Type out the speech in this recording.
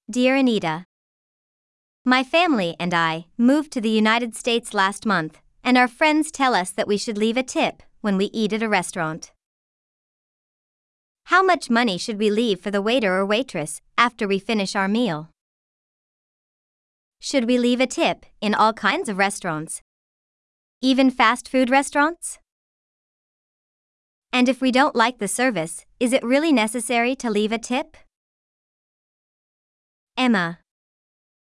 Dear Anita, my family and I moved to the United States last month, and our friends tell us that we should leave a tip when we eat at a restaurant. How much money should we leave for the waiter or waitress after we finish our meal? Should we leave a tip in all kinds of restaurants, even fast food restaurants? And if we don't like the service, is it really necessary to leave a tip? Emma.